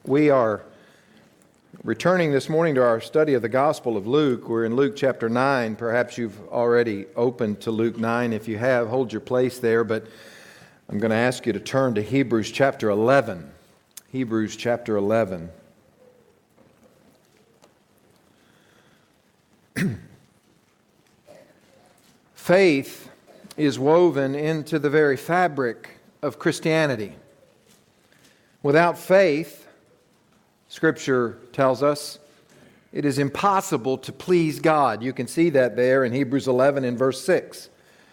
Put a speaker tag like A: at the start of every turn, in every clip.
A: We are returning this morning to our study of the Gospel of Luke. We're in Luke chapter 9. Perhaps you've already opened to Luke 9. If you have, hold your place there, but I'm going to ask you to turn to Hebrews chapter 11. Hebrews chapter 11. Faith is woven into the very fabric of Christianity. Without faith, Scripture tells us, it is impossible to please God. You can see that there in Hebrews 11 in verse 6.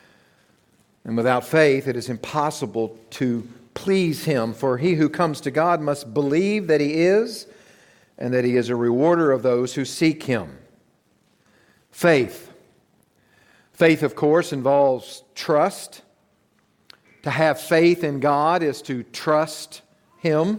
A: And without faith, it is impossible to please Him. For he who comes to God must believe that He is, and that He is a rewarder of those who seek Him. Faith. Faith, of course, involves trust. To have faith in God is to trust Him.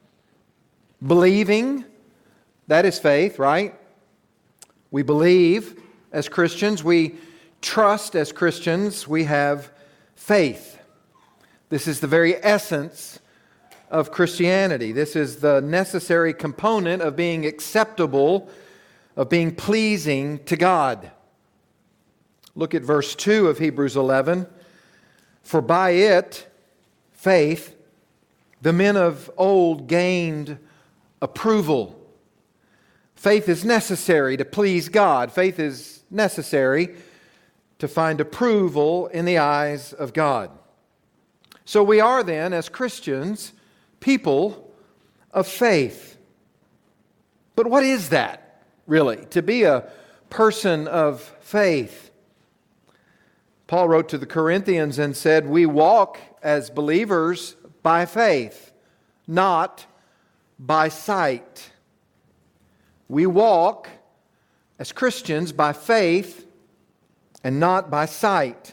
A: Believing, that is faith, right? We believe as Christians. We trust as Christians. We have faith. This is the very essence of Christianity. This is the necessary component of being acceptable, of being pleasing to God. Look at verse 2 of Hebrews 11. For by it, faith, the men of old gained approval. Faith is necessary to please God. Faith is necessary to find approval in the eyes of God. So we are then, as Christians, people of faith. But what is that, really, to be a person of faith? Paul wrote to the Corinthians and said, we walk as believers by faith, not by sight. We walk as Christians by faith and not by sight.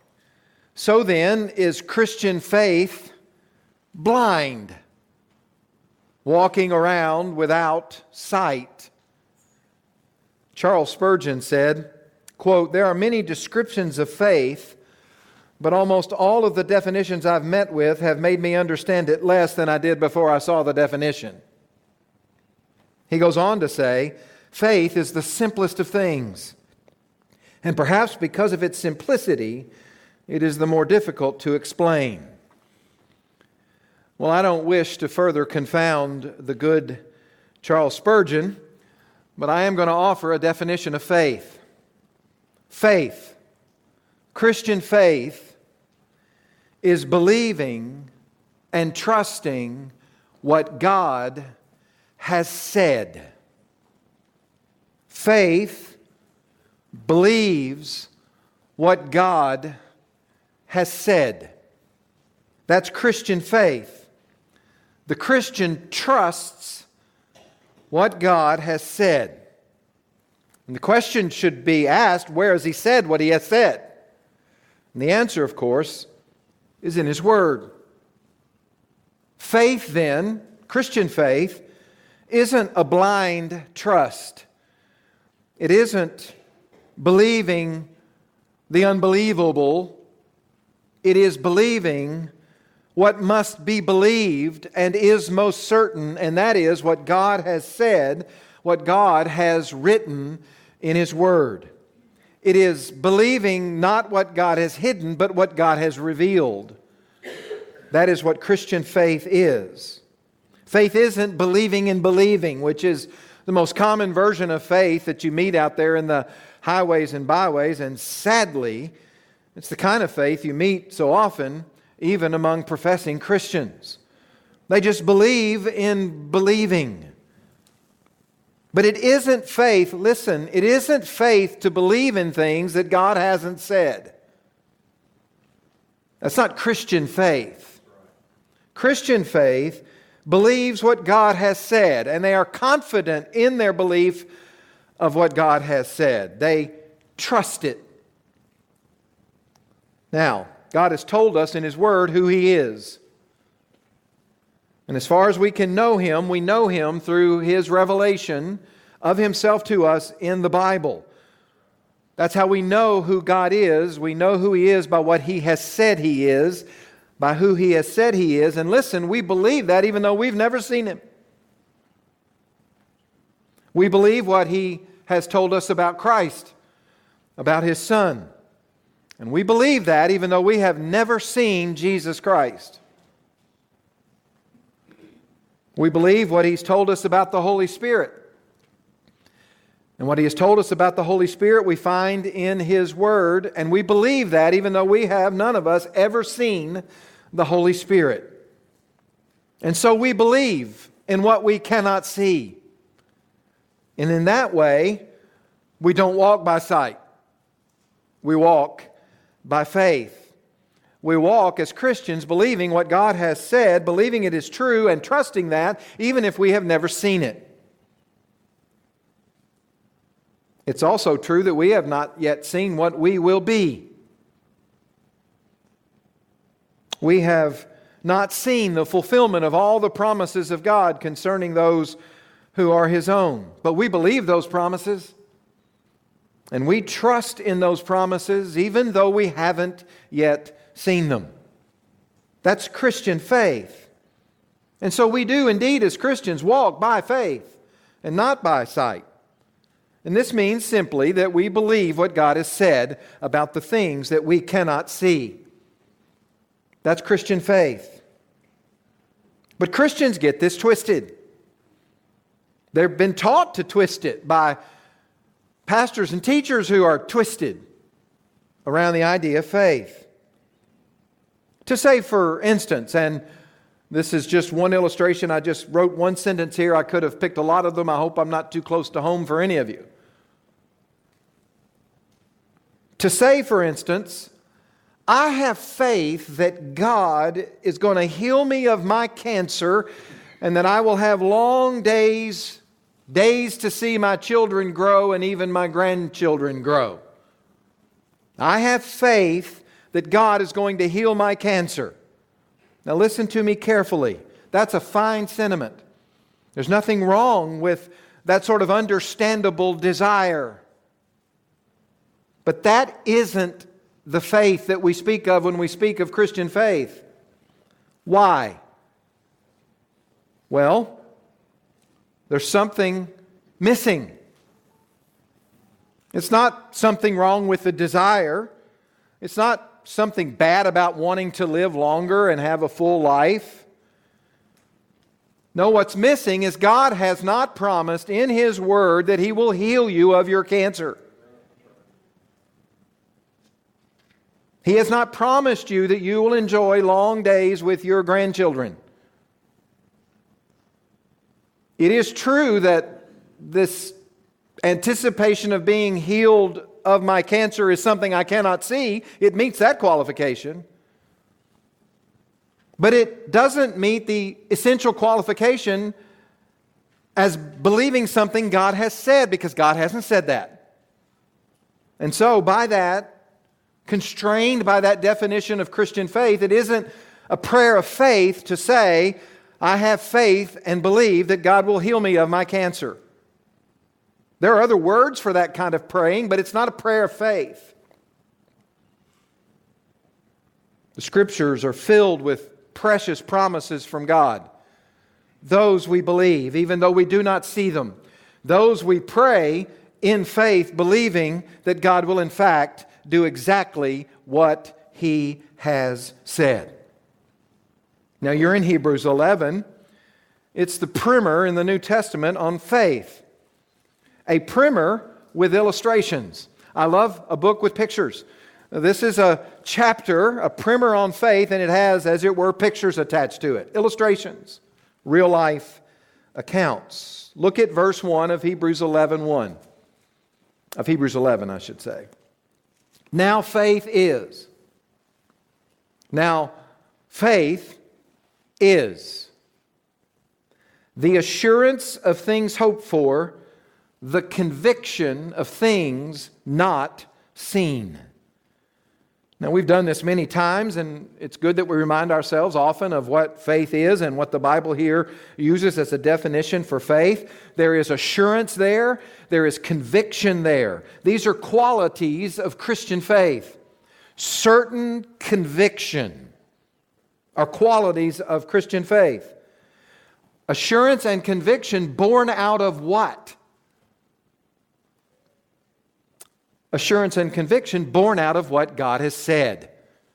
A: So then, is Christian faith blind, walking around without sight? Charles Spurgeon said, quote, there are many descriptions of faith, but almost all of the definitions I've met with have made me understand it less than I did before I saw the definition. He goes on to say, faith is the simplest of things. And perhaps because of its simplicity, it is the more difficult to explain. Well, I don't wish to further confound the good Charles Spurgeon, but I am going to offer a definition of faith. Faith, Christian faith, is believing and trusting what God has said. Faith believes what God has said. That's Christian faith. The Christian trusts what God has said. And the question should be asked, where has He said what He has said? And the answer, of course, is in His Word. Faith, then, Christian faith, isn't a blind trust. It isn't believing the unbelievable. It is believing what must be believed and is most certain, and that is what God has said, what God has written in His Word. It is believing not what God has hidden, but what God has revealed. That is what Christian faith is. Faith isn't believing in believing, which is the most common version of faith that you meet out there in the highways and byways, and sadly, it's the kind of faith you meet so often even among professing Christians. They just believe in believing. But it isn't faith, listen, it isn't faith to believe in things that God hasn't said. That's not Christian faith. Christian faith believes what God has said, and they are confident in their belief of what God has said. They trust it. Now, God has told us in His Word who He is. And as far as we can know Him, we know Him through His revelation of Himself to us in the Bible. That's how we know who God is. We know who He is by what He has said He is, by who He has said He is. And listen, we believe that even though we've never seen Him. We believe what He has told us about Christ, about His Son. And we believe that even though we have never seen Jesus Christ. We believe what He's told us about the Holy Spirit. And what He has told us about the Holy Spirit we find in His Word, and we believe that even though we have, none of us, ever seen the Holy Spirit. And so we believe in what we cannot see. And in that way, we don't walk by sight. We walk by faith. We walk as Christians believing what God has said, believing it is true, and trusting that even if we have never seen it. It's also true that we have not yet seen what we will be. We have not seen the fulfillment of all the promises of God concerning those who are His own. But we believe those promises, and we trust in those promises even though we haven't yet seen them. That's Christian faith. And so we do indeed as Christians walk by faith and not by sight. And this means simply that we believe what God has said about the things that we cannot see. That's Christian faith. But Christians get this twisted. They've been taught to twist it by pastors and teachers who are twisted around the idea of faith. To say, for instance, and this is just one illustration, I just wrote one sentence here. I could have picked a lot of them. I hope I'm not too close to home for any of you. To say, for instance, I have faith that God is going to heal me of my cancer and that I will have long days to see my children grow and even my grandchildren grow. I have faith that God is going to heal my cancer. Now listen to me carefully. That's a fine sentiment. There's nothing wrong with that sort of understandable desire. But that isn't the faith that we speak of when we speak of Christian faith. Why? Well, there's something missing. It's not something wrong with the desire. It's not something bad about wanting to live longer and have a full life. No, what's missing is God has not promised in His Word that He will heal you of your cancer. He has not promised you that you will enjoy long days with your grandchildren. It is true that this anticipation of being healed of my cancer is something I cannot see. It meets that qualification. But it doesn't meet the essential qualification as believing something God has said, because God hasn't said that. And so by that, constrained by that definition of Christian faith, it isn't a prayer of faith to say, I have faith and believe that God will heal me of my cancer. There are other words for that kind of praying, but it's not a prayer of faith. The Scriptures are filled with precious promises from God. Those we believe, even though we do not see them. Those we pray in faith, believing that God will in fact do exactly what He has said. Now you're in Hebrews 11. It's the primer in the New Testament on faith. A primer with illustrations. I love a book with pictures. This is a chapter, a primer on faith, and it has, as it were, pictures attached to it. Illustrations. Real life accounts. Look at verse 1 of Hebrews 11:1. Of Hebrews 11, I should say. Now faith is. Now faith is the assurance of things hoped for, the conviction of things not seen. Now, we've done this many times, and it's good that we remind ourselves often of what faith is and what the Bible here uses as a definition for faith. There is assurance there. There is conviction there. These are qualities of Christian faith. Certain conviction are qualities of Christian faith. Assurance and conviction born out of what? assurance and conviction born out of what God has said.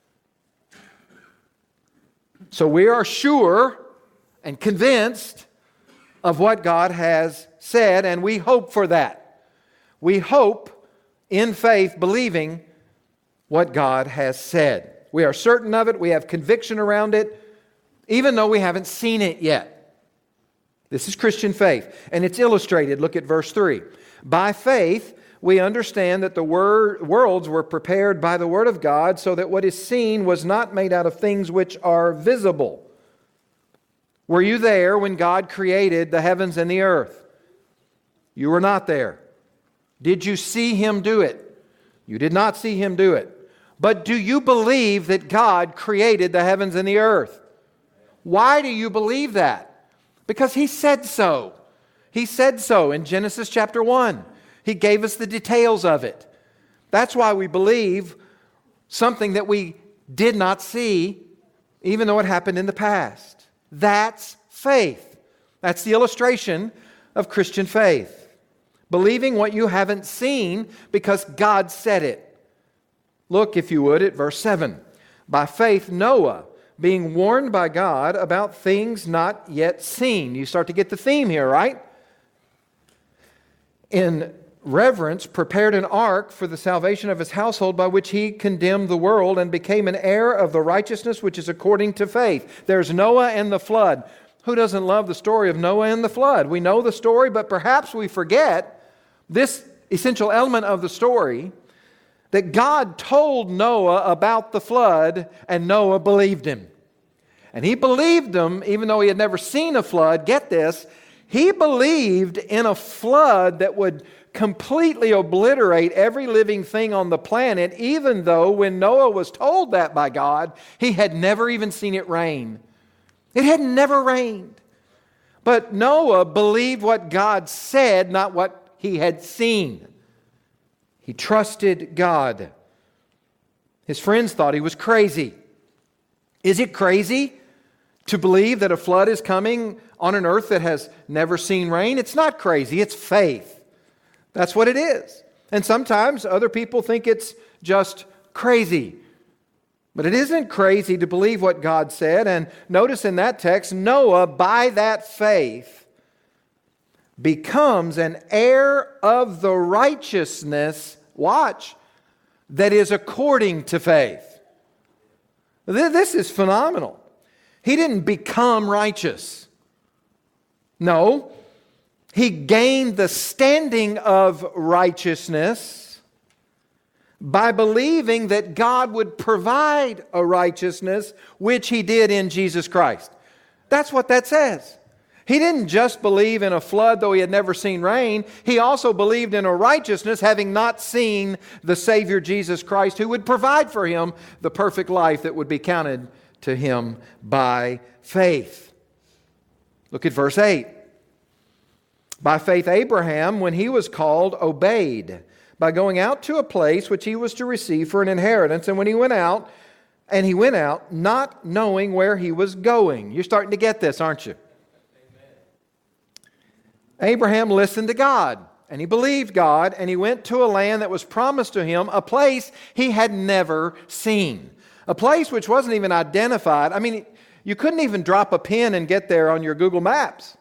A: So we are sure and convinced of what God has said, and we hope for that. We hope in faith, believing what God has said. We are certain of it. We have conviction around it, even though we haven't seen it yet. This is Christian faith, and it's illustrated. Look at verse 3. By faith, we understand that the worlds were prepared by the Word of God, so that what is seen was not made out of things which are visible. Were you there when God created the heavens and the earth? You were not there. Did you see Him do it? You did not see Him do it. But do you believe that God created the heavens and the earth? Why do you believe that? Because He said so. He said so in Genesis chapter 1. He gave us the details of it. That's why we believe something that we did not see, even though it happened in the past. That's faith. That's the illustration of Christian faith. Believing what you haven't seen because God said it. Look, if you would, at verse 7. By faith, Noah, being warned by God about things not yet seen. You start to get the theme here, right? In reverence, prepared an ark for the salvation of his household, by which he condemned the world and became an heir of the righteousness which is according to faith. There's Noah and the flood. Who doesn't love the story of Noah and the flood? We know the story, but perhaps we forget this essential element of the story, that God told Noah about the flood, and Noah believed Him. And he believed Him even though he had never seen a flood. Get this, he believed in a flood that would completely obliterate every living thing on the planet, even though when Noah was told that by God, he had never even seen it rain. It had never rained. But Noah believed what God said, not what he had seen. He trusted God. His friends thought he was crazy. Is it crazy to believe that a flood is coming on an earth that has never seen rain? It's not crazy, it's faith. That's what it is. And sometimes other people think it's just crazy. But it isn't crazy to believe what God said. And notice in that text, Noah, by that faith, becomes an heir of the righteousness, watch, that is according to faith. This is phenomenal. He didn't become righteous. No, he gained the standing of righteousness by believing that God would provide a righteousness, which He did in Jesus Christ. That's what that says. He didn't just believe in a flood, though he had never seen rain. He also believed in a righteousness, having not seen the Savior Jesus Christ, who would provide for him the perfect life that would be counted to him by faith. Look at verse 8. By faith, Abraham, when he was called, obeyed by going out to a place which he was to receive for an inheritance. And when he went out, not knowing where he was going. You're starting to get this, aren't you? Abraham listened to God, and he believed God, and he went to a land that was promised to him, a place he had never seen. A place which wasn't even identified. I mean, you couldn't even drop a pin and get there on your Google Maps.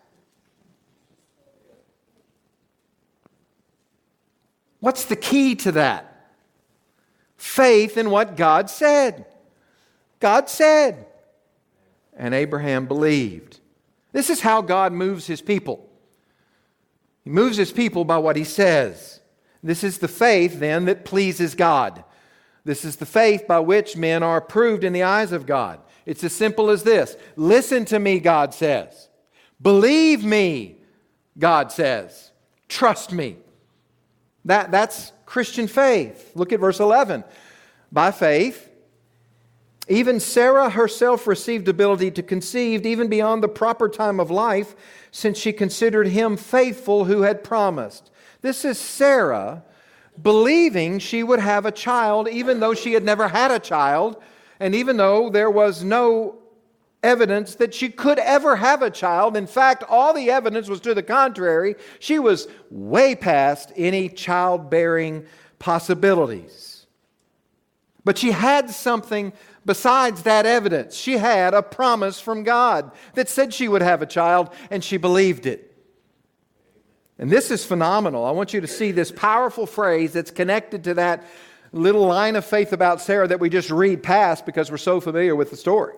A: What's the key to that? Faith in what God said. God said. And Abraham believed. This is how God moves His people. He moves His people by what He says. This is the faith, then, that pleases God. This is the faith by which men are approved in the eyes of God. It's as simple as this. Listen to me, God says. Believe me, God says. Trust me. That's Christian faith. Look at verse 11. By faith, even Sarah herself received ability to conceive even beyond the proper time of life, since she considered him faithful who had promised. This is Sarah believing she would have a child, even though she had never had a child, and even though there was no evidence that she could ever have a child. In fact, all the evidence was to the contrary. She was way past any childbearing possibilities. But she had something besides that evidence. She had a promise from God that said she would have a child, and she believed it. And this is phenomenal. I want you to see this powerful phrase that's connected to that little line of faith about Sarah that we just read past because we're so familiar with the story.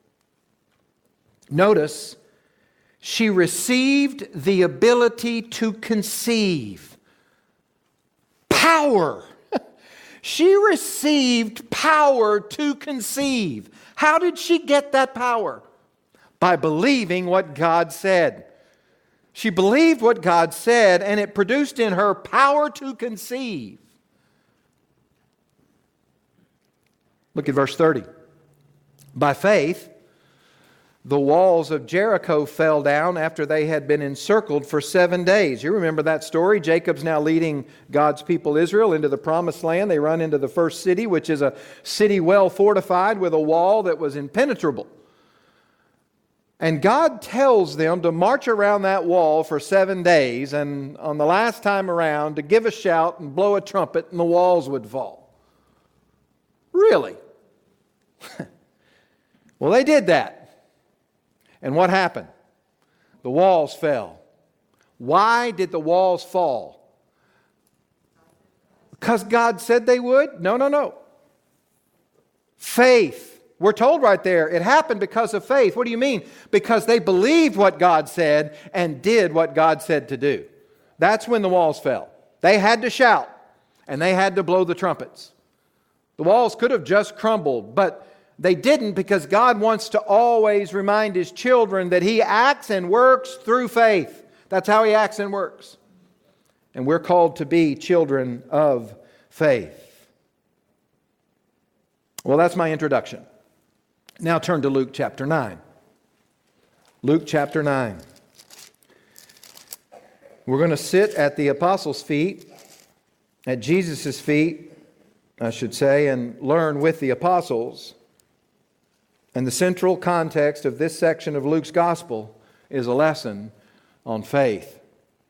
A: Notice, she received the ability to conceive. Power. She received power to conceive. How did she get that power? By believing what God said. She believed what God said, and it produced in her power to conceive. Look at verse 30. By faith, the walls of Jericho fell down after they had been encircled for 7 days. You remember that story? Jacob's now leading God's people Israel into the promised land. They run into the first city, which is a city well fortified with a wall that was impenetrable. And God tells them to march around that wall for 7 days, and on the last time around, to give a shout and blow a trumpet, and the walls would fall. Really? Well, they did that. And what happened? The walls fell. Why did the walls fall? Because God said they would? No. Faith. We're told right there, it happened because of faith. What do you mean? Because they believed what God said and did what God said to do. That's when the walls fell. They had to shout and they had to blow the trumpets. The walls could have just crumbled, but they didn't, because God wants to always remind His children that He acts and works through faith. That's how He acts and works. And we're called to be children of faith. Well, that's my introduction. Now turn to Luke chapter 9. Luke chapter 9. We're going to sit at the apostles' feet, at Jesus' feet, I should say, and learn with the apostles. And the central context of this section of Luke's gospel is a lesson on faith.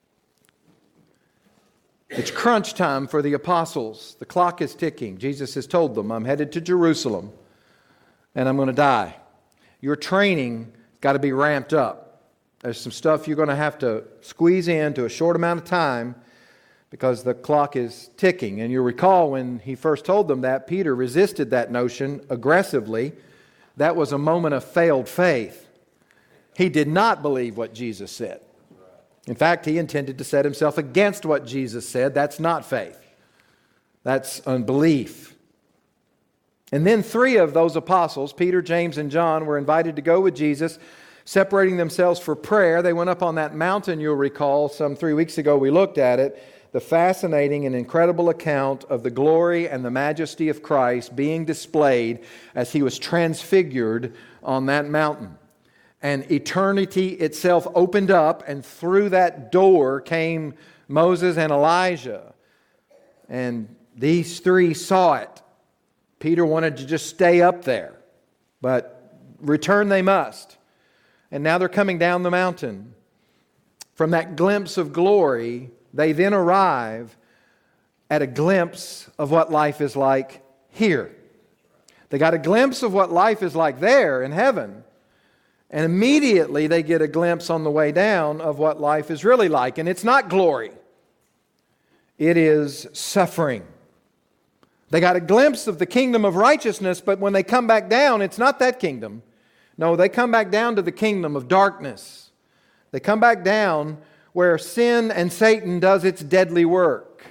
A: It's crunch time for the apostles. The clock is ticking. Jesus has told them, I'm headed to Jerusalem and I'm going to die. Your training got to be ramped up. There's some stuff you're going to have to squeeze into a short amount of time because the clock is ticking. And you'll recall when he first told them that, Peter resisted that notion aggressively. That was a moment of failed faith. He did not believe what Jesus said. In fact, he intended to set himself against what Jesus said. That's not faith. That's unbelief. And then 3 of those apostles, Peter, James, and John, were invited to go with Jesus, separating themselves for prayer. They went up on that mountain, you'll recall, some 3 weeks ago we looked at it. The fascinating and incredible account of the glory and the majesty of Christ being displayed as He was transfigured on that mountain. And eternity itself opened up, and through that door came Moses and Elijah. And these 3 saw it. Peter wanted to just stay up there, but return they must. And now they're coming down the mountain. From that glimpse of glory, they then arrive at a glimpse of what life is like here. They got a glimpse of what life is like there in heaven, and immediately they get a glimpse on the way down of what life is really like. And it's not glory. It is suffering. They got a glimpse of the kingdom of righteousness, but when they come back down, it's not that kingdom. No, they come back down to the kingdom of darkness. They come back down where sin and Satan does its deadly work.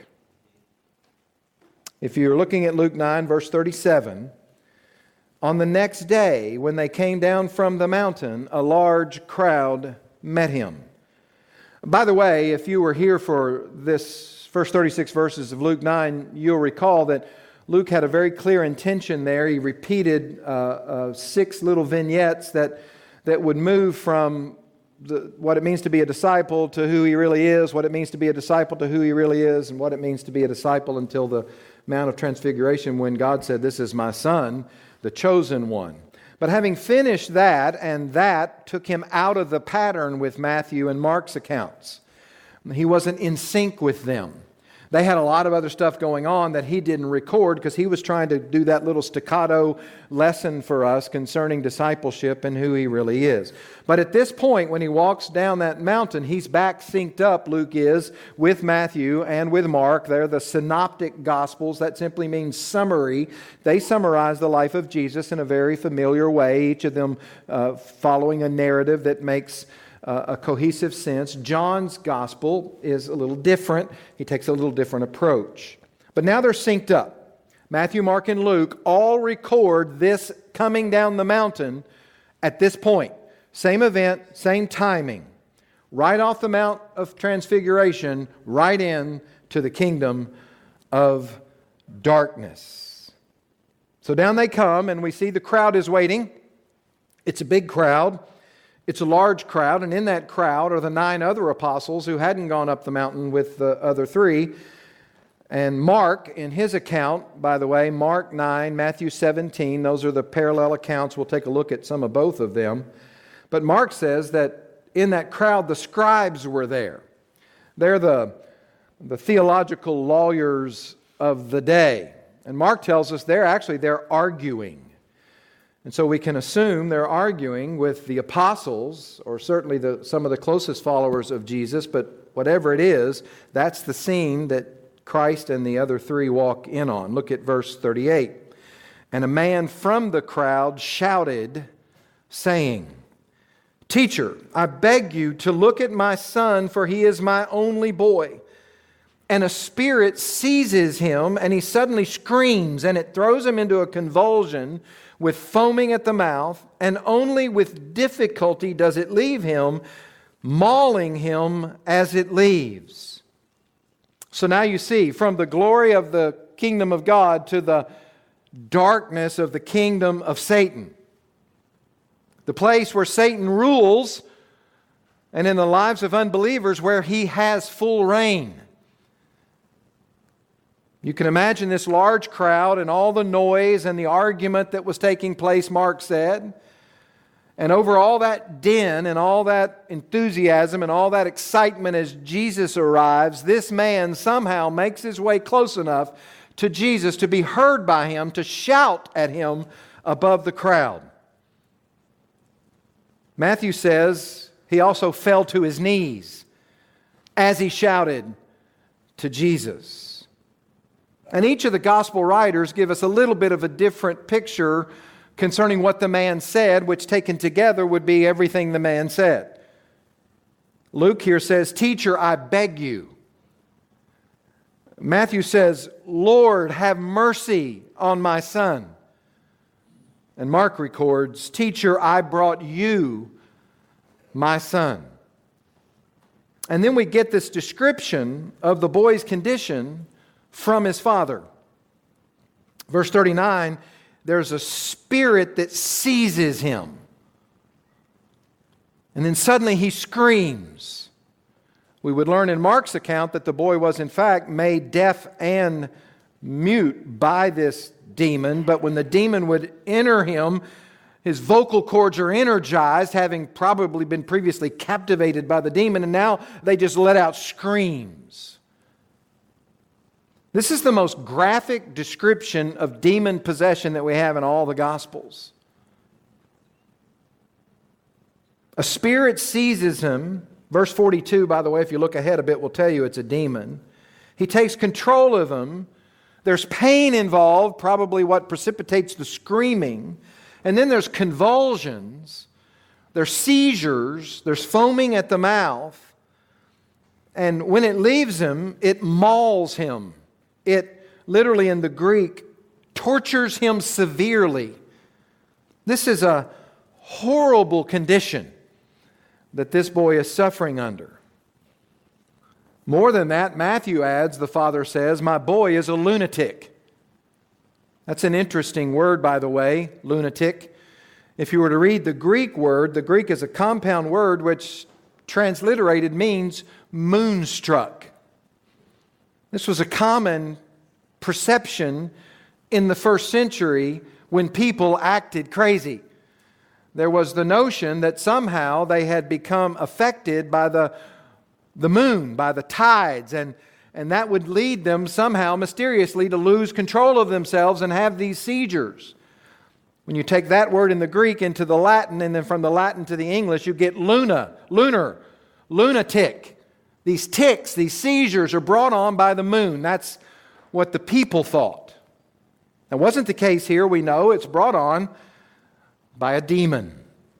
A: If you're looking at Luke 9, verse 37, on the next day, when they came down from the mountain, a large crowd met Him. By the way, if you were here for this first 36 verses of Luke 9, you'll recall that Luke had a very clear intention there. He repeated 6 little vignettes that would move from what it means to be a disciple to who he really is, what it means to be a disciple to who he really is, and what it means to be a disciple until the Mount of Transfiguration when God said, "This is my Son, the chosen one." But having finished that, and that took him out of the pattern with Matthew and Mark's accounts. He wasn't in sync with them. They had a lot of other stuff going on that he didn't record because he was trying to do that little staccato lesson for us concerning discipleship and who he really is. But at this point, when he walks down that mountain, he's back synced up, Luke is, with Matthew and with Mark. They're the synoptic gospels. That simply means summary. They summarize the life of Jesus in a very familiar way, each of them following a narrative that makes a cohesive sense. John's gospel is a little different. He takes a little different approach. But now they're synced up. Matthew, Mark, and Luke all record this coming down the mountain at this point. Same event, same timing. Right off the Mount of Transfiguration, right in to the kingdom of darkness. So down they come, and we see the crowd is waiting. It's a big crowd. It's a large crowd, and in that crowd are the 9 other apostles who hadn't gone up the mountain with the other 3. And Mark, in his account, by the way, Mark 9, Matthew 17, those are the parallel accounts. We'll take a look at some of both of them. But Mark says that in that crowd, the scribes were there. They're the theological lawyers of the day. And Mark tells us they're arguing. And so we can assume they're arguing with the apostles, or certainly some of the closest followers of Jesus, but whatever it is, that's the scene that Christ and the other 3 walk in on. Look at verse 38. And a man from the crowd shouted, saying, "Teacher, I beg you to look at my son, for he is my only boy. And a spirit seizes him, and he suddenly screams, and it throws him into a convulsion with foaming at the mouth, and only with difficulty does it leave him, mauling him as it leaves." So now you see, from the glory of the kingdom of God to the darkness of the kingdom of Satan. The place where Satan rules, and in the lives of unbelievers where he has full reign. You can imagine this large crowd and all the noise and the argument that was taking place, Mark said. And over all that din and all that enthusiasm and all that excitement as Jesus arrives, this man somehow makes his way close enough to Jesus to be heard by him, to shout at him above the crowd. Matthew says he also fell to his knees as he shouted to Jesus. And each of the gospel writers give us a little bit of a different picture concerning what the man said, which taken together would be everything the man said. Luke here says, "Teacher, I beg you." Matthew says, "Lord, have mercy on my son." And Mark records, "Teacher, I brought you my son." And then we get this description of the boy's condition from his father. Verse 39, there's a spirit that seizes him. And then suddenly he screams. We would learn in Mark's account that the boy was in fact made deaf and mute by this demon, but when the demon would enter him, his vocal cords are energized, having probably been previously captivated by the demon, and now they just let out screams. This is the most graphic description of demon possession that we have in all the Gospels. A spirit seizes him. Verse 42, by the way, if you look ahead a bit, will tell you it's a demon. He takes control of him. There's pain involved, probably what precipitates the screaming. And then there's convulsions. There's seizures. There's foaming at the mouth. And when it leaves him, it mauls him. It literally in the Greek tortures him severely. This is a horrible condition that this boy is suffering under. More than that, Matthew adds, the father says, "My boy is a lunatic." That's an interesting word, by the way, lunatic. If you were to read the Greek word, the Greek is a compound word which transliterated means moonstruck. This was a common perception in the first century when people acted crazy. There was the notion that somehow they had become affected by the moon, by the tides, and And that would lead them somehow mysteriously to lose control of themselves and have these seizures. When you take that word in the Greek into the Latin, and then from the Latin to the English, you get lunar, lunatic. These tics, these seizures are brought on by the moon. That's what the people thought. That wasn't the case here. We know it's brought on by a demon.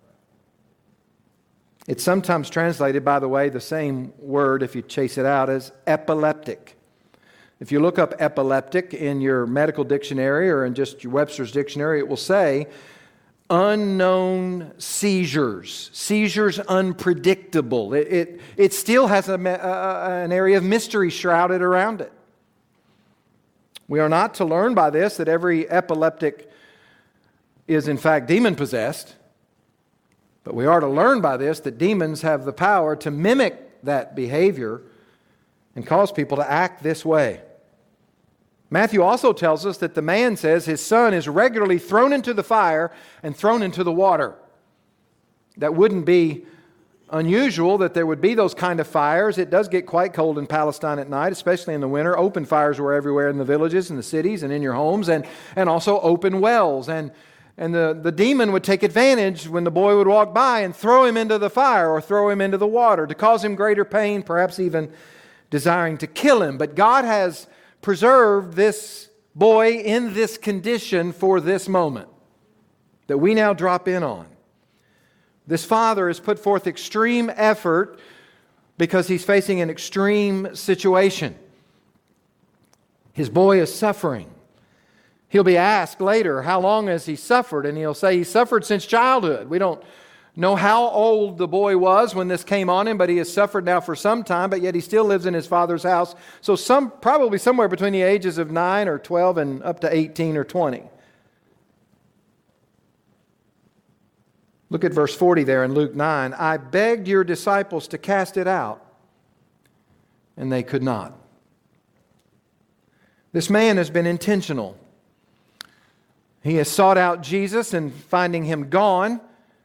A: It's sometimes translated, by the way, the same word, if you chase it out, as epileptic. If you look up epileptic in your medical dictionary or in just your Webster's dictionary, it will say unknown seizures. Seizures unpredictable. It still has an area of mystery shrouded around it. We are not to learn by this that every epileptic is in fact demon-possessed. But we are to learn by this that demons have the power to mimic that behavior and cause people to act this way. Matthew also tells us that the man says his son is regularly thrown into the fire and thrown into the water. That wouldn't be unusual that there would be those kind of fires. It does get quite cold in Palestine at night, especially in the winter. Open fires were everywhere in the villages and the cities and in your homes, and also open wells. And the demon would take advantage when the boy would walk by and throw him into the fire or throw him into the water to cause him greater pain, perhaps even desiring to kill him. But God has preserved this boy in this condition for this moment that we now drop in on. This father has put forth extreme effort because he's facing an extreme situation. His boy is suffering. He'll be asked later, how long has he suffered? And he'll say he's suffered since childhood. We don't know how old the boy was when this came on him, but he has suffered now for some time, but yet he still lives in his father's house. So probably somewhere between the ages of 9 or 12 and up to 18 or 20. Look at verse 40 there in Luke 9. I begged your disciples to cast it out, and they could not. This man has been intentional. He has sought out Jesus, and finding him gone,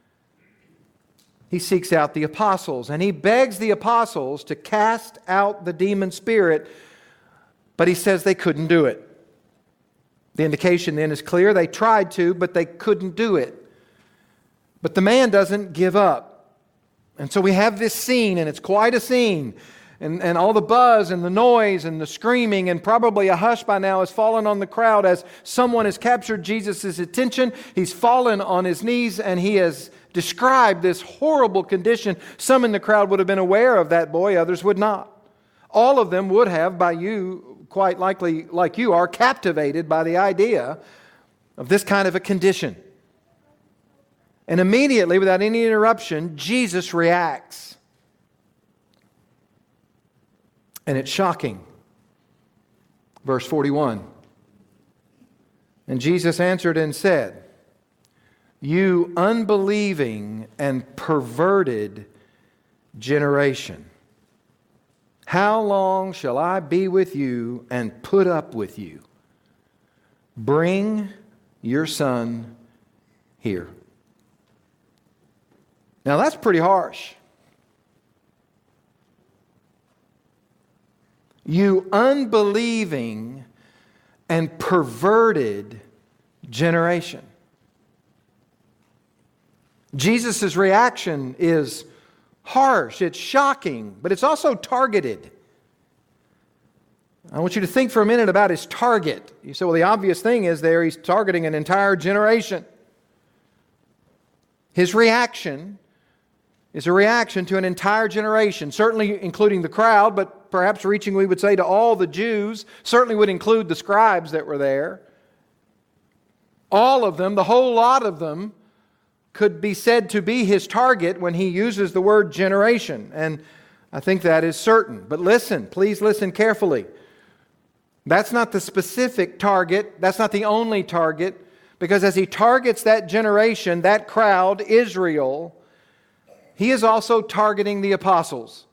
A: he seeks out the apostles. And he begs the apostles to cast out the demon spirit, but he says they couldn't do it. The indication then is clear. They tried to, but they couldn't do it. But the man doesn't give up. And so we have this scene, and it's quite a scene. And all the buzz and the noise and the screaming, and probably a hush by now has fallen on the crowd as someone has captured Jesus' attention. He's fallen on his knees and he has described this horrible condition. Some in the crowd would have been aware of that boy, others would not. All of them would have, by you, quite likely like you are, captivated by the idea of this kind of a condition. And immediately, without any interruption, Jesus reacts. And it's shocking. Verse 41. And Jesus answered and said, you unbelieving and perverted generation, how long shall I be with you and put up with you? Bring your son here. Now that's pretty harsh. You unbelieving and perverted generation. Jesus' reaction is harsh, it's shocking, but it's also targeted. I want you to think for a minute about his target. You say, well, the obvious thing is there he's targeting an entire generation. His reaction is a reaction to an entire generation, certainly including the crowd, but perhaps reaching, we would say, to all the Jews, certainly would include the scribes that were there. All of them, the whole lot of them, could be said to be his target when he uses the word generation. And I think that is certain. But listen, please listen carefully. That's not the specific target. That's not the only target. Because as he targets that generation, that crowd, Israel, he is also targeting the apostles.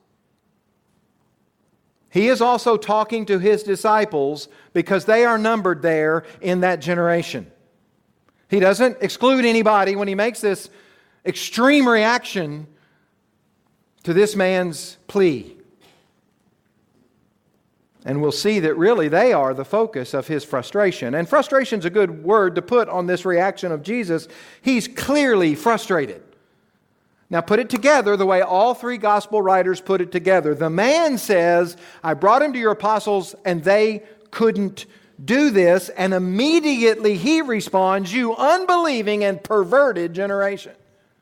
A: He is also talking to his disciples because they are numbered there in that generation. He doesn't exclude anybody when he makes this extreme reaction to this man's plea. And we'll see that really they are the focus of his frustration. And frustration's a good word to put on this reaction of Jesus. He's clearly frustrated. Now put it together the way all three gospel writers put it together. The man says, I brought him to your apostles and they couldn't do this. And immediately he responds, you unbelieving and perverted generation.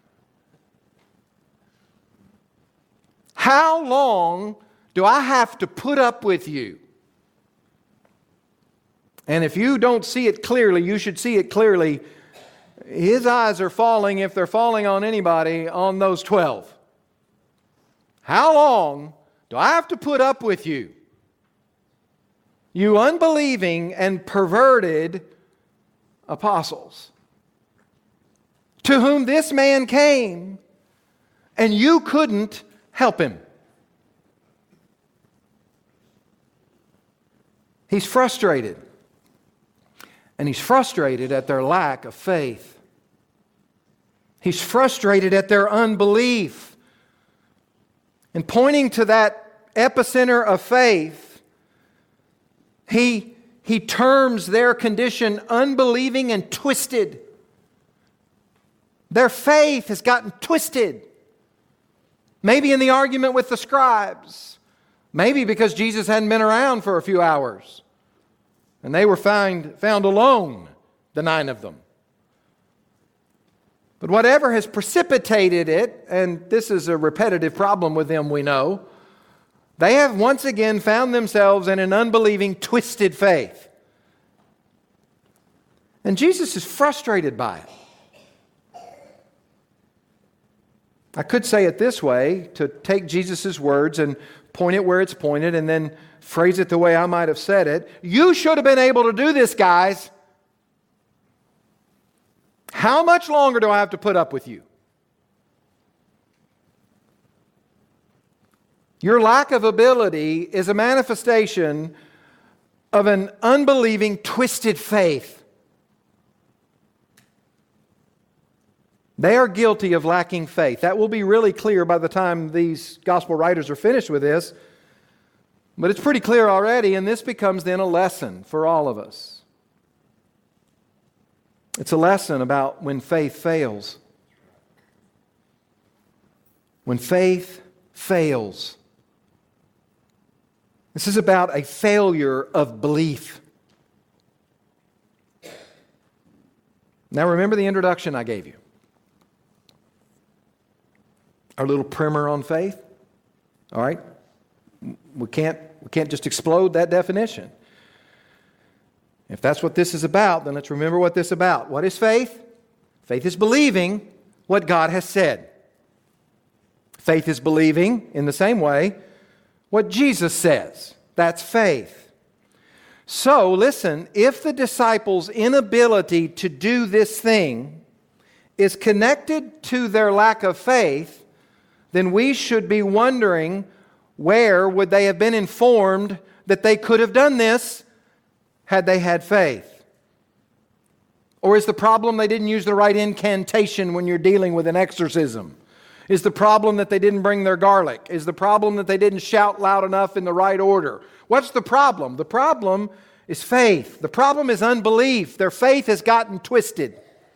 A: How long do I have to put up with you? And if you don't see it clearly, you should see it clearly. His eyes are falling, if they're falling on anybody, on those 12. How long do I have to put up with you? You unbelieving and perverted apostles, to whom this man came, and you couldn't help him. He's frustrated. And he's frustrated at their lack of faith. He's frustrated at their unbelief. And pointing to that epicenter of faith, he terms their condition unbelieving and twisted. Their faith has gotten twisted. Maybe in the argument with the scribes. Maybe because Jesus hadn't been around for a few hours. And they were found alone, the 9 of them. But whatever has precipitated it, and this is a repetitive problem with them, we know, they have once again found themselves in an unbelieving, twisted faith. And Jesus is frustrated by it. I could say it this way, to take Jesus' words and point it where it's pointed and then phrase it the way I might have said it. You should have been able to do this, guys. How much longer do I have to put up with you? Your lack of ability is a manifestation of an unbelieving, twisted faith. They are guilty of lacking faith. That will be really clear by the time these gospel writers are finished with this. But it's pretty clear already, and this becomes then a lesson for all of us. It's a lesson about when faith fails. When faith fails. This is about a failure of belief. Now remember the introduction I gave you. Our little primer on faith. All right? We can't just explode that definition. If that's what this is about, then let's remember what this is about. What is faith? Faith is believing what God has said. Faith is believing, in the same way, what Jesus says. That's faith. So, listen, if the disciples' inability to do this thing is connected to their lack of faith, then we should be wondering, where would they have been informed that they could have done this had they had faith? Or is the problem they didn't use the right incantation when you're dealing with an exorcism? Is the problem that they didn't bring their garlic? Is the problem that they didn't shout loud enough in the right order? What's the problem? The problem is faith. The problem is unbelief. Their faith has gotten twisted.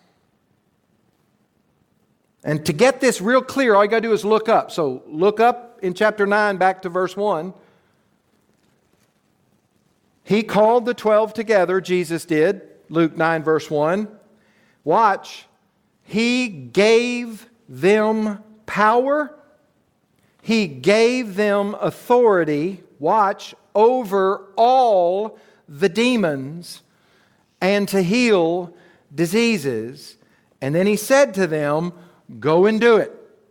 A: And to get this real clear, all you got to do is look up. So look up in chapter 9 back to verse 1. He called the 12 together, Jesus did, Luke 9 verse 1. Watch. He gave them power. He gave them authority, watch, over all the demons and to heal diseases. And then he said to them, go and do it.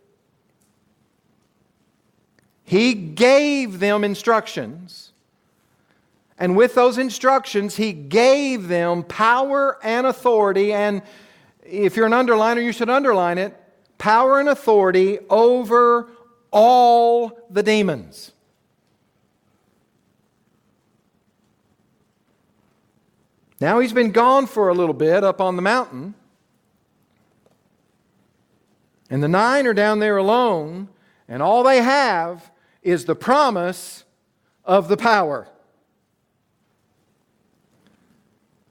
A: He gave them instructions. And with those instructions, he gave them power and authority. And if you're an underliner, you should underline it. Power and authority over all the demons. Now he's been gone for a little bit up on the mountain. And the 9 are down there alone. And all they have is the promise of the power.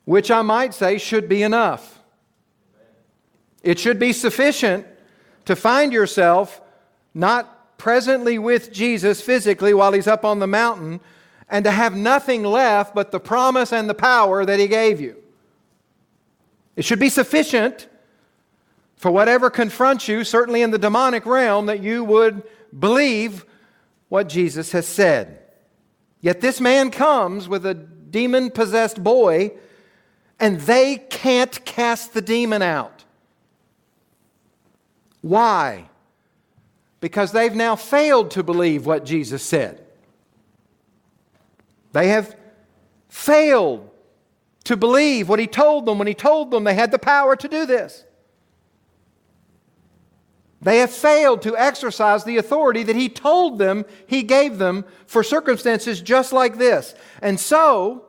A: which I might say should be enough. It should be sufficient to find yourself not presently with Jesus physically while He's up on the mountain, and to have nothing left but the promise and the power that He gave you. It should be sufficient for whatever confronts you, certainly in the demonic realm, that you would believe what Jesus has said. Yet this man comes with a demon-possessed boy, and they can't cast the demon out. Why? Because they've now failed to believe what Jesus said. They have failed to believe what He told them when He told them they had the power to do this. They have failed to exercise the authority that He told them He gave them for circumstances just like this. And so,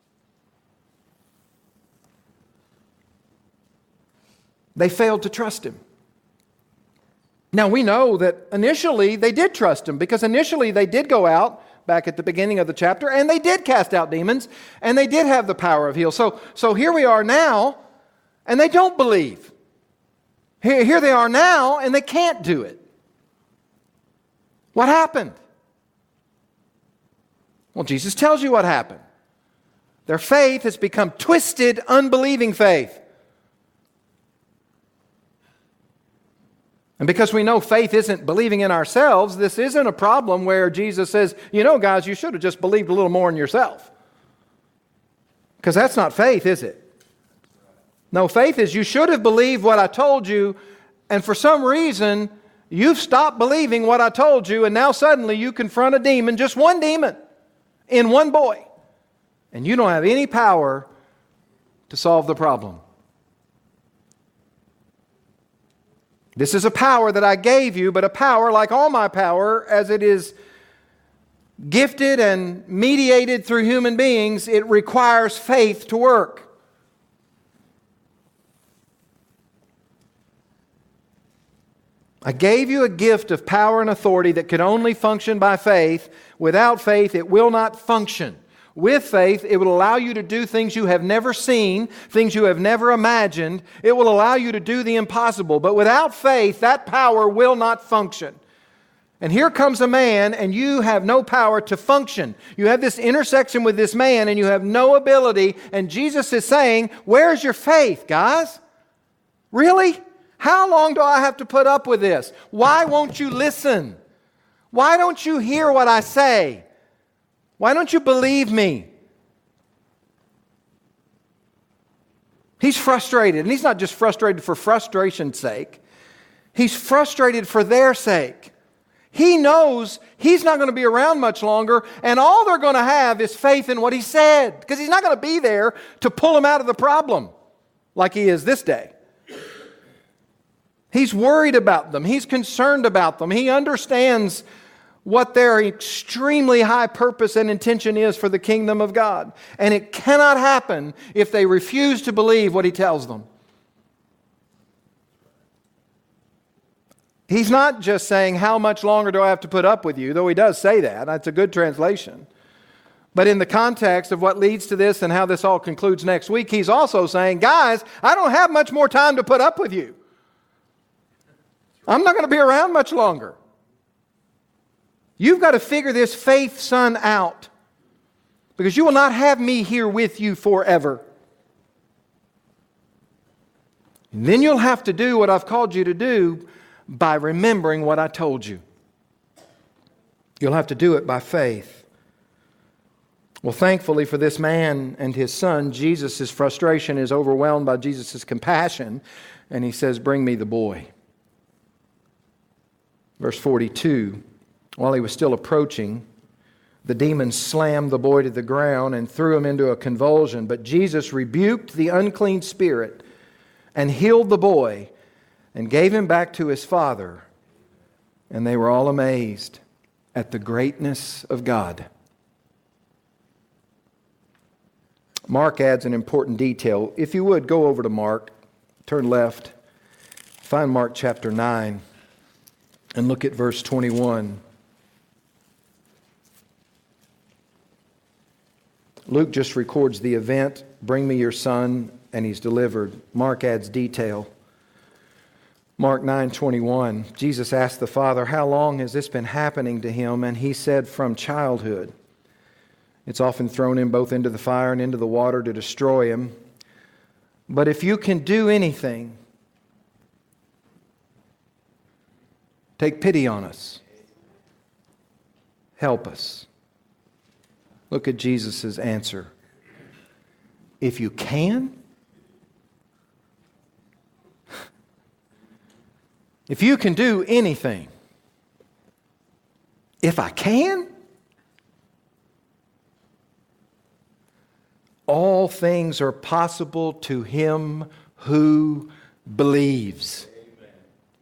A: they failed to trust Him. Now we know that initially they did trust Him, because initially they did go out back at the beginning of the chapter and they did cast out demons and they did have the power of heal. So here we are now and they don't believe. Here they are now and they can't do it. What happened? Well, Jesus tells you what happened. Their faith has become twisted, unbelieving faith. And because we know faith isn't believing in ourselves, this isn't a problem where Jesus says, you know, guys, you should have just believed a little more in yourself. Because that's not faith, is it? No, faith is you should have believed what I told you, and for some reason, you've stopped believing what I told you, and now suddenly you confront a demon, just one demon, in one boy, and you don't have any power to solve the problem. This is a power that I gave you, but a power like all my power, as it is gifted and mediated through human beings, it requires faith to work. I gave you a gift of power and authority that could only function by faith. Without faith, it will not function. With faith, it will allow you to do things you have never seen, things you have never imagined. It will allow you to do the impossible. But without faith, that power will not function. And here comes a man, and you have no power to function. You have this intersection with this man, and you have no ability. And Jesus is saying, where's your faith, guys? Really? How long do I have to put up with this? Why won't you listen? Why don't you hear what I say? Why don't you believe me? He's frustrated, and he's not just frustrated for frustration's sake. He's frustrated for their sake. He knows he's not going to be around much longer, and all they're going to have is faith in what he said, because he's not going to be there to pull them out of the problem like he is this day. He's worried about them. He's concerned about them. He understands what their extremely high purpose and intention is for the kingdom of God. And it cannot happen if they refuse to believe what He tells them. He's not just saying, how much longer do I have to put up with you? Though He does say that. That's a good translation. But in the context of what leads to this and how this all concludes next week, He's also saying, guys, I don't have much more time to put up with you. I'm not going to be around much longer. You've got to figure this faith son out, because you will not have me here with you forever. And then you'll have to do what I've called you to do by remembering what I told you. You'll have to do it by faith. Well, thankfully for this man and his son, Jesus' frustration is overwhelmed by Jesus' compassion, and he says, bring me the boy. Verse 42, while he was still approaching, the demon slammed the boy to the ground and threw him into a convulsion. But Jesus rebuked the unclean spirit and healed the boy and gave him back to his father. And they were all amazed at the greatness of God. Mark adds an important detail. If you would, go over to Mark, turn left, find Mark chapter 9. And look at verse 21. Luke just records the event, bring me your son, and he's delivered. Mark adds detail. Mark 9:21, Jesus asked the father, how long has this been happening to him? And he said, from childhood. It's often thrown him both into the fire and into the water to destroy him. But if you can do anything, take pity on us. Help us. Look at Jesus' answer. If you can, if you can do anything, if I can, all things are possible to him who believes. Amen.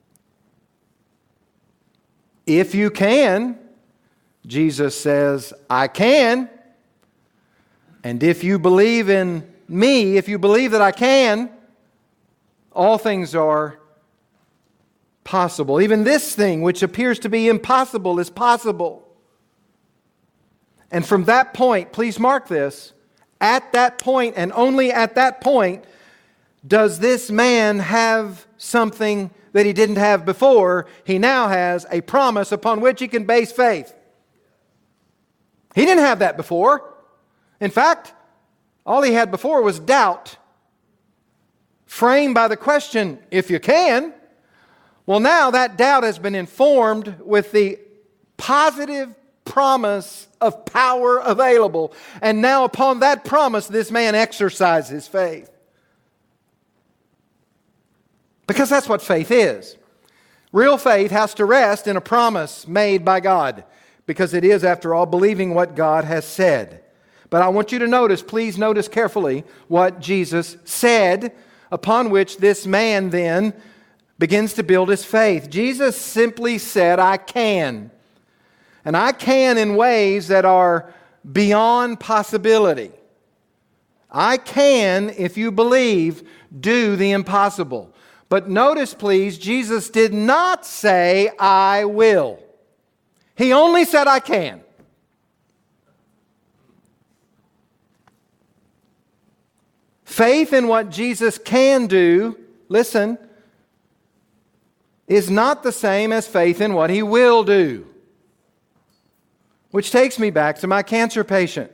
A: If you can, Jesus says, I can. And if you believe in me, if you believe that I can, all things are possible. Even this thing, which appears to be impossible, is possible. And from that point, please mark this, at that point and only at that point, does this man have something that he didn't have before. He now has a promise upon which he can base faith. He didn't have that before. In fact, all he had before was doubt, framed by the question, if you can. Well, now that doubt has been informed with the positive promise of power available. And now upon that promise, this man exercises faith. Because that's what faith is. Real faith has to rest in a promise made by God. Because it is, after all, believing what God has said. But I want you to notice, please notice carefully what Jesus said, upon which this man then begins to build his faith. Jesus simply said, I can. And I can in ways that are beyond possibility. I can, if you believe, do the impossible. But notice, please, Jesus did not say, I will. He only said, I can. Faith in what Jesus can do, listen, is not the same as faith in what He will do. Which takes me back to my cancer patient.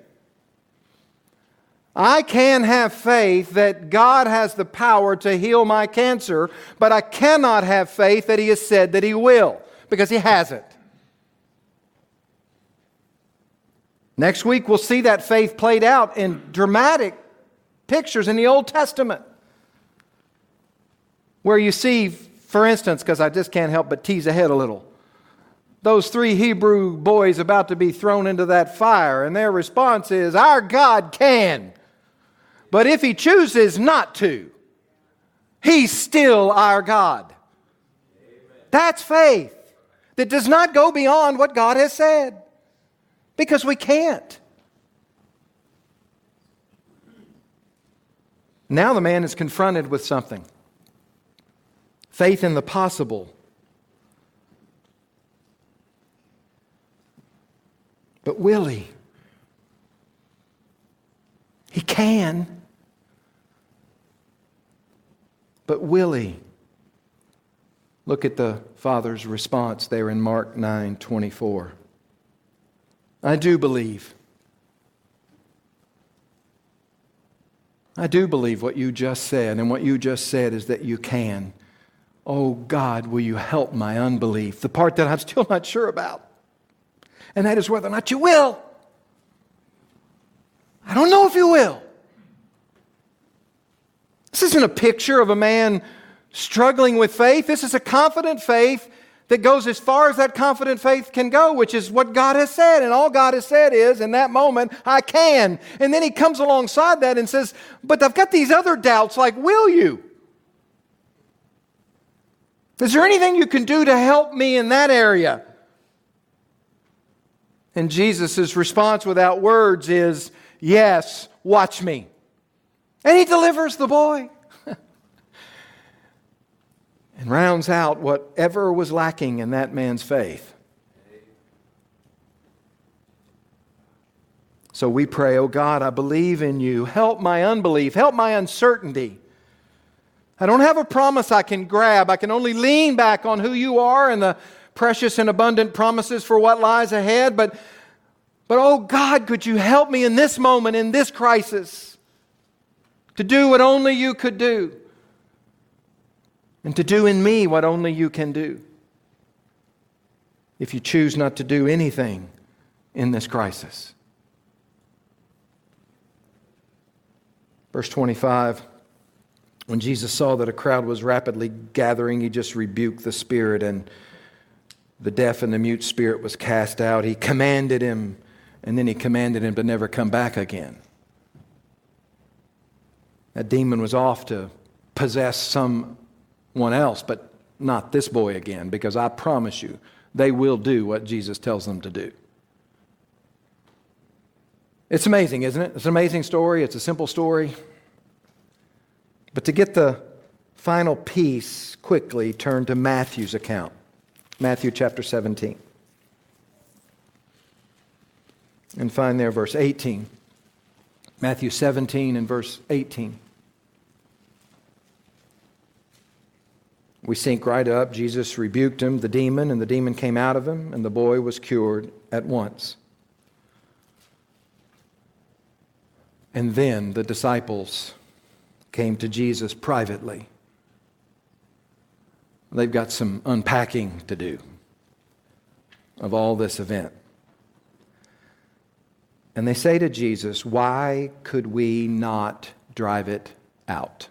A: I can have faith that God has the power to heal my cancer, but I cannot have faith that He has said that He will, because He hasn't. Next week we'll see that faith played out in dramatic pictures in the Old Testament, where you see, for instance, because I just can't help but tease ahead a little, those 3 Hebrew boys about to be thrown into that fire, and their response is, our God can, but if He chooses not to, He's still our God. Amen. That's faith that does not go beyond what God has said, because we can't. Now the man is confronted with something. Faith in the possible. But will he? He can. But will he? Look at the Father's response there in Mark 9:24. I do believe. I do believe what you just said, and what you just said is that you can. Oh God, will you help my unbelief? The part that I'm still not sure about. And that is whether or not you will. I don't know if you will. This isn't a picture of a man struggling with faith. This is a confident faith that goes as far as that confident faith can go, which is what God has said. And all God has said is, in that moment, I can. And then he comes alongside that and says, but I've got these other doubts, like, will you? Is there anything you can do to help me in that area? And Jesus' response without words is, yes, watch me. And he delivers the boy. And rounds out whatever was lacking in that man's faith. So we pray, oh God, I believe in you. Help my unbelief. Help my uncertainty. I don't have a promise I can grab. I can only lean back on who you are and the precious and abundant promises for what lies ahead. But oh God, could you help me in this moment, in this crisis, to do what only you could do, and to do in me what only you can do, if you choose not to do anything in this crisis. Verse 25, when Jesus saw that a crowd was rapidly gathering, he just rebuked the spirit, and the deaf and the mute spirit was cast out. He commanded him, and then he commanded him to never come back again. That demon was off to possess someone else, but not this boy again, because I promise you, they will do what Jesus tells them to do. It's amazing, isn't it? It's an amazing story. It's a simple story. But to get the final piece quickly, turn to Matthew's account. Matthew chapter 17. And find there verse 18. Matthew 17 and verse 18. We sync right up. Jesus rebuked him, the demon, and the demon came out of him, and the boy was cured at once. And then the disciples came to Jesus privately. They've got some unpacking to do of all this event. And they say to Jesus, why could we not drive it out?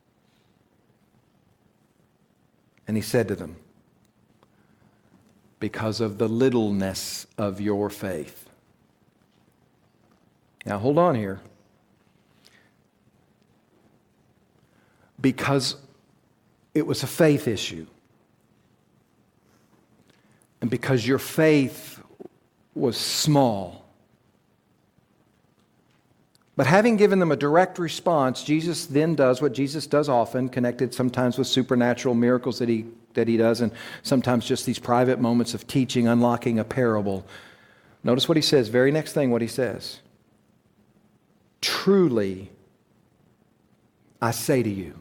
A: And he said to them, because of the littleness of your faith. Now hold on here. Because it was a faith issue. And because your faith was small. But having given them a direct response, Jesus then does what Jesus does often, connected sometimes with supernatural miracles that he does, and sometimes just these private moments of teaching, unlocking a parable. Notice what he says, very next thing, what he says. Truly, I say to you.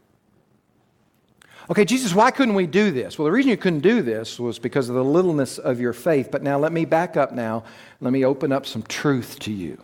A: Okay, Jesus, why couldn't we do this? Well, the reason you couldn't do this was because of the littleness of your faith. But now let me back up now. Let me open up some truth to you.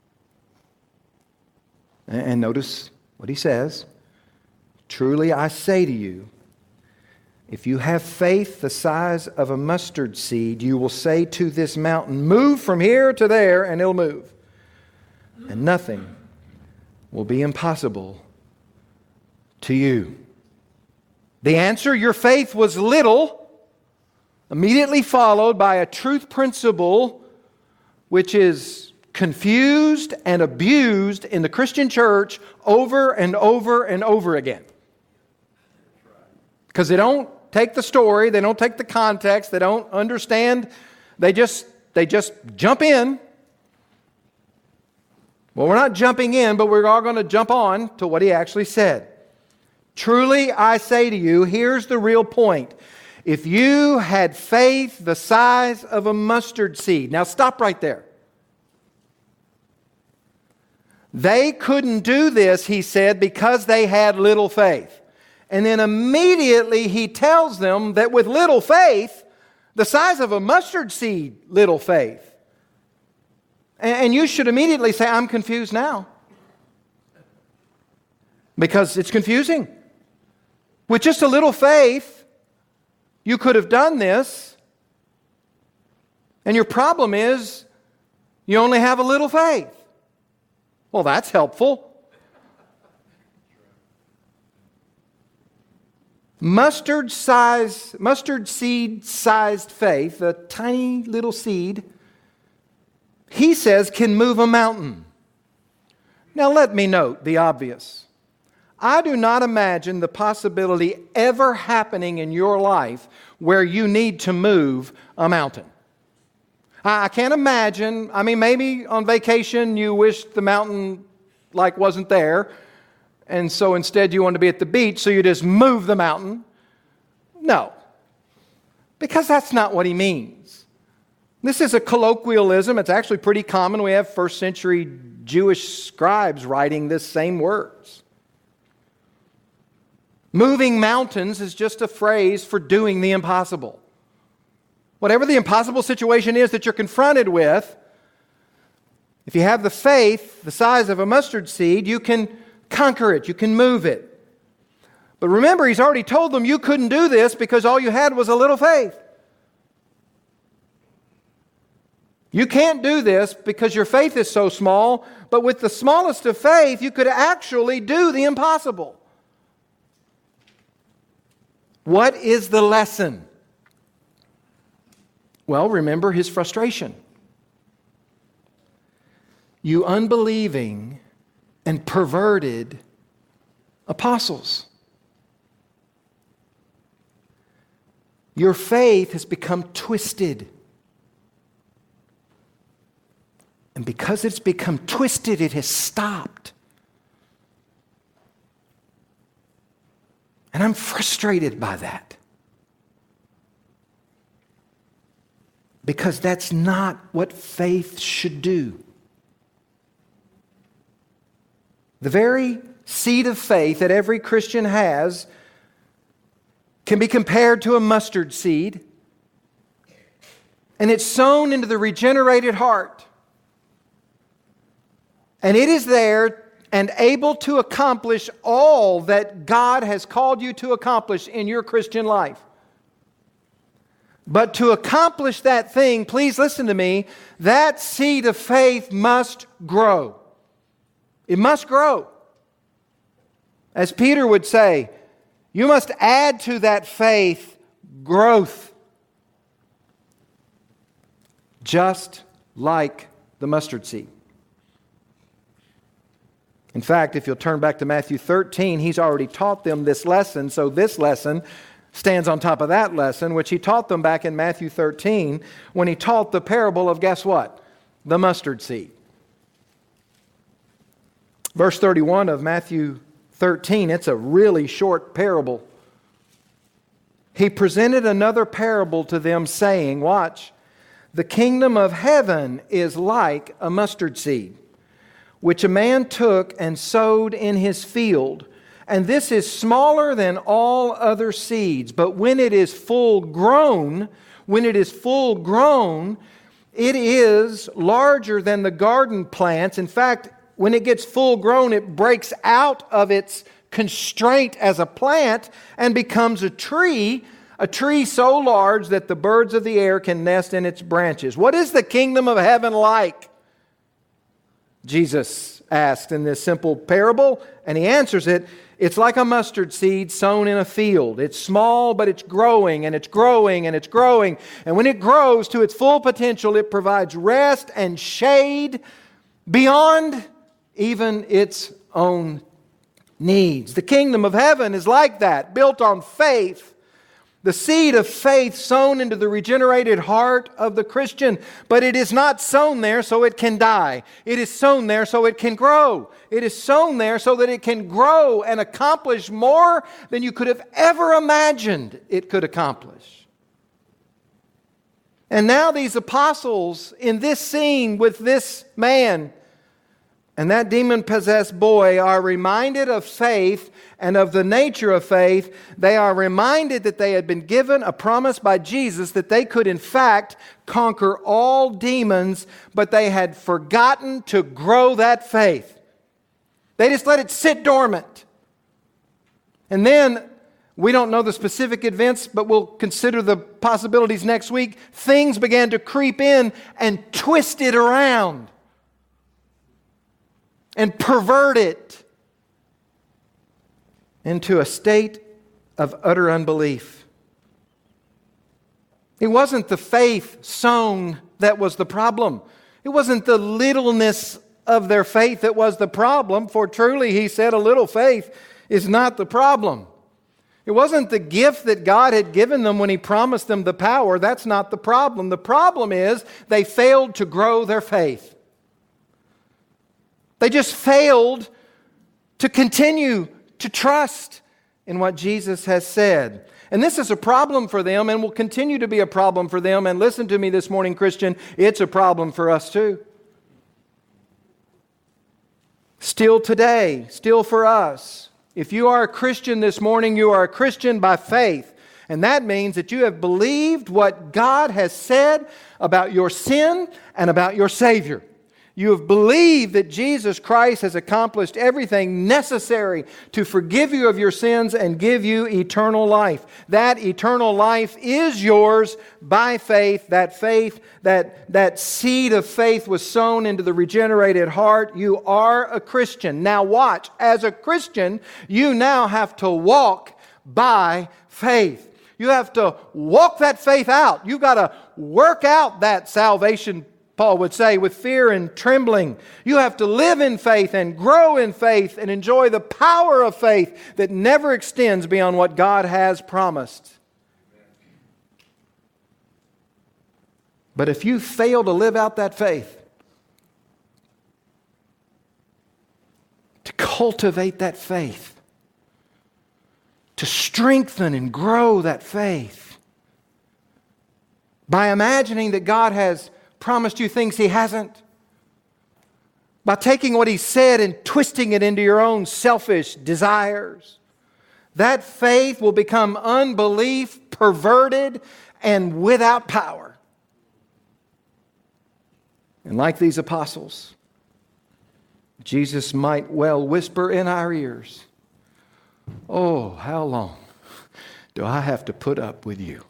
A: And notice what he says. Truly I say to you, if you have faith the size of a mustard seed, you will say to this mountain, move from here to there, and it'll move. And nothing will be impossible to you. The answer, your faith was little, immediately followed by a truth principle which is confused and abused in the Christian church over and over and over again. Because they don't take the story, they don't take the context, they don't understand, they just jump in. Well, we're not jumping in, but we're all going to jump on to what he actually said. Truly, I say to you, here's the real point. If you had faith the size of a mustard seed. Now stop right there. They couldn't do this, he said, because they had little faith. And then immediately he tells them that with little faith, the size of a mustard seed, little faith. And you should immediately say, I'm confused now. Because it's confusing. With just a little faith, you could have done this. And your problem is, you only have a little faith. Well, that's helpful. Mustard seed sized faith, a tiny little seed, he says can move a mountain. Now let me note the obvious. I do not imagine the possibility ever happening in your life where you need to move a mountain. I can't imagine. I mean, maybe on vacation you wish the mountain wasn't there, and so instead you want to be at the beach, so you just move the mountain. No, because that's not what he means. This is a colloquialism. It's actually pretty common. We have first century Jewish scribes writing this same words. Moving mountains is just a phrase for doing the impossible. Whatever the impossible situation is that you're confronted with, if you have the faith the size of a mustard seed, you can conquer it, you can move it. But remember, he's already told them you couldn't do this because all you had was a little faith. You can't do this because your faith is so small, but with the smallest of faith, you could actually do the impossible. What is the lesson? Well, remember his frustration. You unbelieving and perverted apostles. Your faith has become twisted. And because it's become twisted, it has stopped. And I'm frustrated by that. Because that's not what faith should do. The very seed of faith that every Christian has can be compared to a mustard seed, and it's sown into the regenerated heart. And it is there and able to accomplish all that God has called you to accomplish in your Christian life. But to accomplish that thing, please listen to me, that seed of faith must grow. It must grow. As Peter would say, you must add to that faith growth. Just like the mustard seed. In fact, if you'll turn back to Matthew 13, he's already taught them this lesson, so this lesson stands on top of that lesson, which he taught them back in Matthew 13 when he taught the parable of, guess what? The mustard seed. Verse 31 of Matthew 13, it's a really short parable. He presented another parable to them saying, watch, the kingdom of heaven is like a mustard seed, which a man took and sowed in his field. And this is smaller than all other seeds. But when it is full grown, it is larger than the garden plants. In fact, when it gets full grown, it breaks out of its constraint as a plant and becomes a tree so large that the birds of the air can nest in its branches. What is the kingdom of heaven like? Jesus asked in this simple parable, and he answers it. It's like a mustard seed sown in a field. It's small, but it's growing, and it's growing, and it's growing. And when it grows to its full potential, it provides rest and shade beyond even its own needs. The kingdom of heaven is like that, built on faith. The seed of faith sown into the regenerated heart of the Christian. But it is not sown there so it can die. It is sown there so it can grow. It is sown there so that it can grow and accomplish more than you could have ever imagined it could accomplish. And now these apostles in this scene with this man and that demon-possessed boy are reminded of faith and of the nature of faith. They are reminded that they had been given a promise by Jesus that they could in fact conquer all demons, but they had forgotten to grow that faith. They just let it sit dormant. And then, we don't know the specific events, but we'll consider the possibilities next week. Things began to creep in and twist it around and pervert it into a state of utter unbelief. It wasn't the faith sown that was the problem. It wasn't the littleness of their faith that was the problem, for truly, he said, a little faith is not the problem. It wasn't the gift that God had given them when he promised them the power. That's not the problem. The problem is they failed to grow their faith. They just failed to continue to trust in what Jesus has said. And this is a problem for them and will continue to be a problem for them. And listen to me this morning, Christian, it's a problem for us too. Still today, still for us. If you are a Christian this morning, you are a Christian by faith. And that means that you have believed what God has said about your sin and about your Savior. You have believed that Jesus Christ has accomplished everything necessary to forgive you of your sins and give you eternal life. That eternal life is yours by faith. That faith, that seed of faith was sown into the regenerated heart. You are a Christian. Now watch, as a Christian, you now have to walk by faith. You have to walk that faith out. You've got to work out that salvation, Paul would say, with fear and trembling. You have to live in faith and grow in faith and enjoy the power of faith that never extends beyond what God has promised. But if you fail to live out that faith, to cultivate that faith, to strengthen and grow that faith, by imagining that God has promised you things He hasn't, by taking what He said and twisting it into your own selfish desires, that faith will become unbelief, perverted, and without power. And like these apostles, Jesus might well whisper in our ears, "Oh, how long do I have to put up with you?"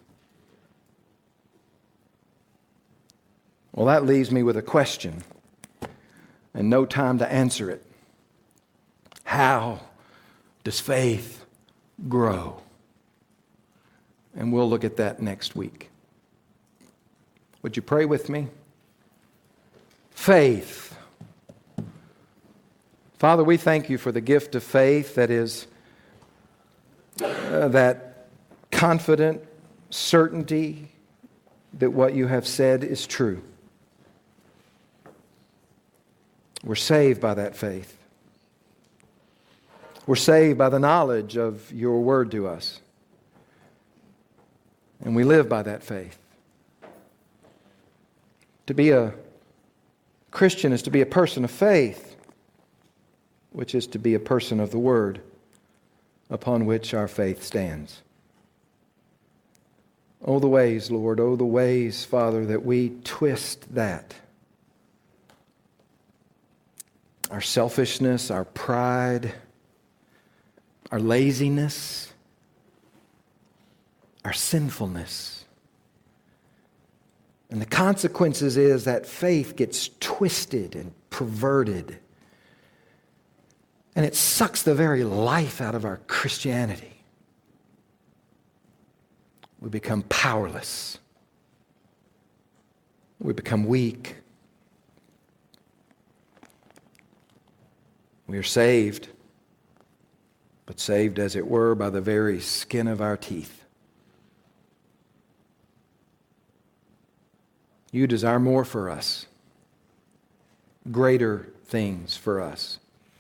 A: Well, that leaves me with a question and no time to answer it. How does faith grow? And we'll look at that next week. Would you pray with me? Faith. Father, we thank you for the gift of faith that is that confident certainty that what you have said is true. We're saved by that faith. We're saved by the knowledge of your word to us. And we live by that faith. To be a Christian is to be a person of faith, which is to be a person of the word upon which our faith stands. Oh, the ways, Lord, oh, the ways, Father, that we twist that. Our selfishness, our pride, our laziness, our sinfulness. And the consequences is that faith gets twisted and perverted. And it sucks the very life out of our Christianity. We become powerless. We become weak. We are saved, but saved, as it were, by the very skin of our teeth. You desire more for us, greater things for us.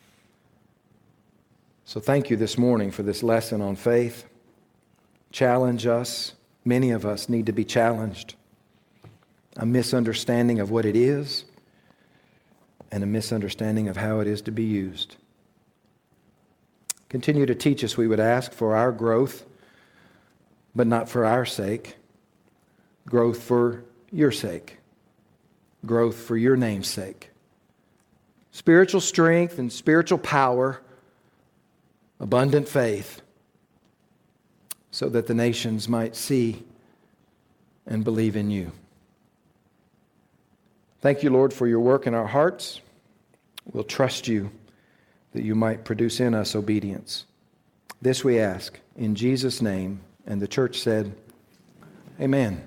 A: So thank you this morning for this lesson on faith. Challenge us. Many of us need to be challenged. A misunderstanding of what it is and a misunderstanding of how it is to be used. Continue to teach us, we would ask, for our growth, but not for our sake. Growth for your sake. Growth for your name's sake. Spiritual strength and spiritual power, abundant faith, so that the nations might see and believe in you. Thank you, Lord, for your work in our hearts. We'll trust you that you might produce in us obedience. This we ask in Jesus' name. And the church said, Amen.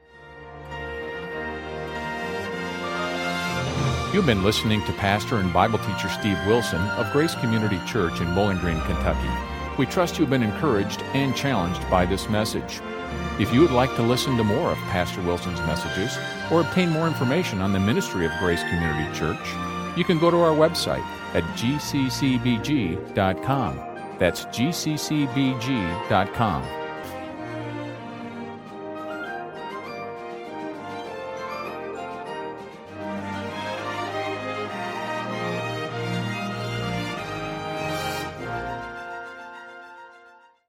B: You've been listening to Pastor and Bible teacher Steve Wilson of Grace Community Church in Bowling Green, Kentucky. We trust you've been encouraged and challenged by this message. If you would like to listen to more of Pastor Wilson's messages or obtain more information on the ministry of Grace Community Church, you can go to our website at gccbg.com. That's gccbg.com.